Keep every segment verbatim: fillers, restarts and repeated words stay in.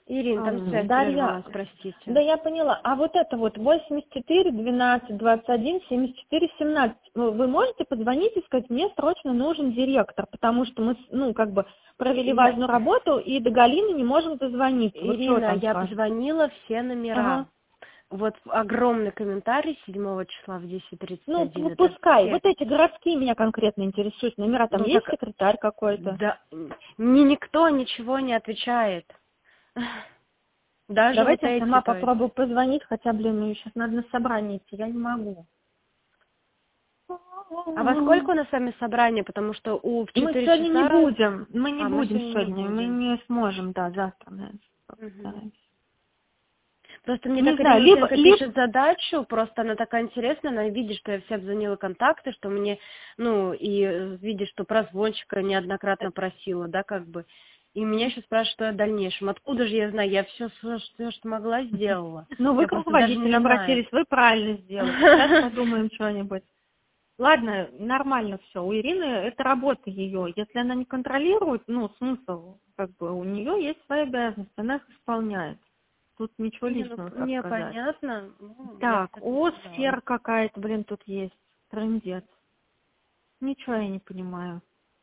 Ирина, А, там связь Дарья, прервалась, простите. да я поняла. А вот это вот восемьдесят четыре, двенадцать, двадцать один, семьдесят четыре, семнадцать. Вы вы можете позвонить и сказать, мне срочно нужен директор, потому что мы, с- ну, как бы провели Я- важную работу и до Галины не можем дозвониться. Вот что Ирина, там я скажет? обзвонила все номера. Ага. Вот огромный комментарий седьмого числа в десять тридцать Ну, один. п- Это пускай. все. Вот эти городские меня конкретно интересуют. Номера там Ну есть, так, секретарь какой-то? да, мне никто ничего не отвечает. Даже вот Давайте я эти, сама то есть. попробую позвонить, хотя, блин, мне сейчас надо на собрание идти, я не могу. А во сколько у нас с вами собрание? Потому что у в Мы четыре сегодня не часа... будем, мы не А, мы будем сегодня не сегодня, мы будем. не сможем, да, завтра, наверное, Мгм. постараемся. Просто мне Не так знаю, либо, Иринченко либо, пишет задачу, просто она такая интересная, она видит, что я все обзвонила контакты, что мне, ну, и э, видит, что прозвончика неоднократно просила, да, как бы. И меня еще спрашивают, что о дальнейшем. Откуда же я знаю? Я все, все, что могла, сделала. ну, вы Я к просто даже руководителю не знаю. обратились, вы правильно сделали. Сейчас подумаем что-нибудь. Ладно, нормально все. У Ирины это работа ее. Если она не контролирует, ну, смысл, как бы, у нее есть свои обязанности, она их исполняет. Тут ничего Не, ну, личного, так мне сказать. понятно. Ну, я Так, всё это о, сказала. сфера какая-то, блин, тут есть. Трындец. Ничего я не понимаю.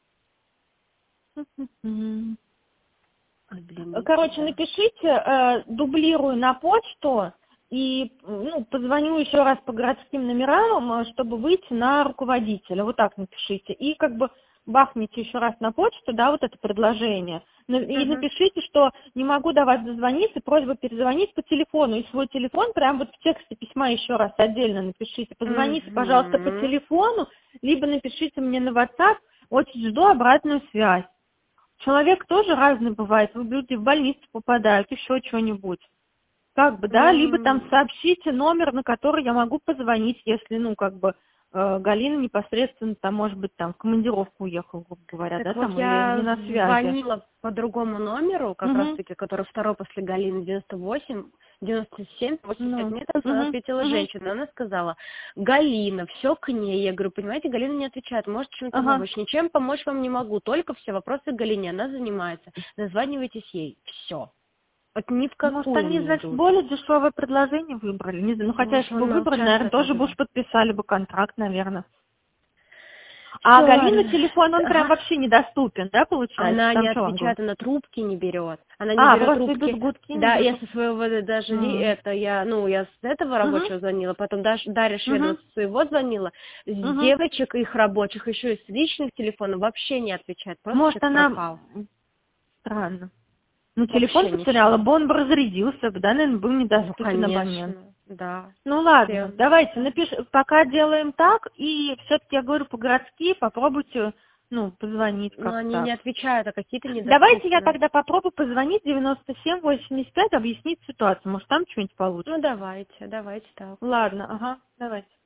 Ой, блин, не Короче, тебя. напишите, э, дублирую на почту и ну, позвоню еще раз по городским номерам, э, чтобы выйти на руководителя. Вот так напишите. И как бы бахните еще раз на почту, да, вот это предложение. На- И Мгм. напишите, что не могу до вас дозвониться, просьба перезвонить по телефону. И свой телефон прям вот в тексте письма еще раз отдельно напишите. Позвоните, пожалуйста, по Мгм. телефону, либо напишите мне на WhatsApp. Очень жду обратную связь. Человек тоже разный бывает, люди в больницу попадают, еще что-нибудь. Как бы, да, либо там М, сообщите номер, на который я могу позвонить, если, ну, как бы, э, Галина непосредственно, там, может быть, там, в командировку уехала, грубо говоря, Так да, вот, там, или не я на связи. звонила по другому номеру, как Угу, раз-таки, который второй после Галины, девяносто восемь, девяносто семь, восемьдесят пять. ну, Мне там угу, ответила угу, женщина, она сказала: Галина, все к ней. Я говорю, понимаете, Галина не отвечает, может чем-то ага. помочь. Ничем помочь вам не могу, только все вопросы к Галине, она занимается. Дозванивайтесь ей, все. Вот ни в Может, какую они, не значит, идут. более дешевое предложение выбрали, не знаю, ну, хотя, Может, если бы он выбрали, молчать-то наверное, тоже бы тогда. уж подписали бы контракт, наверное. А Все, Галина ладно. телефон, он прям Ага. вообще недоступен, да, получается? Она не Там что вам говорит? отвечает, она трубки не берет. Она не А, берет просто идут трубки. гудки, не Да, я берут. со своего э, даже ли М. это, я, ну, я с этого Мгм, рабочего звонила, потом Даш- Дарья Шведова мгм, со своего звонила, с мгм. девочек их рабочих, еще и с личных телефонов вообще не отвечает, просто Может, человек она... пропал. м, Странно. Ну, телефон Вообще потеряла, ничего. бы он бы разрядился, бы, да, наверное, был Ну, недоступен абонент. конечно, да. Ну, ладно, Все. давайте, напиш... пока делаем так, и все-таки я говорю по-городски, попробуйте, ну, позвонить Но как они не так. отвечают, а какие-то Давайте я недоступны. тогда попробую позвонить девяносто семь восемьдесят пять, объяснить ситуацию, может, там что-нибудь Ну, получится. давайте, давайте так. Ладно, ага, давайте.